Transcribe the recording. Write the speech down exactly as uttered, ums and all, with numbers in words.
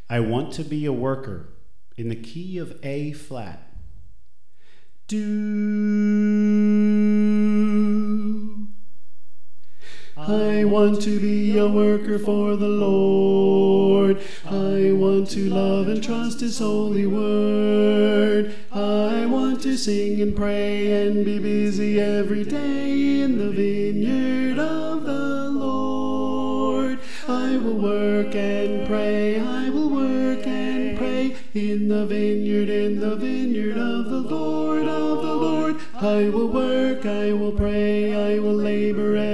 I want to be a worker in the key of A flat. Do. I want to be a worker for the Lord. I want to love and trust His holy word. I want to sing and pray and be busy every day in the vineyard of the Lord. I will work and pray, I will work and pray in the vineyard, in the vineyard of the Lord, of the Lord. I will work, I will pray, I will labor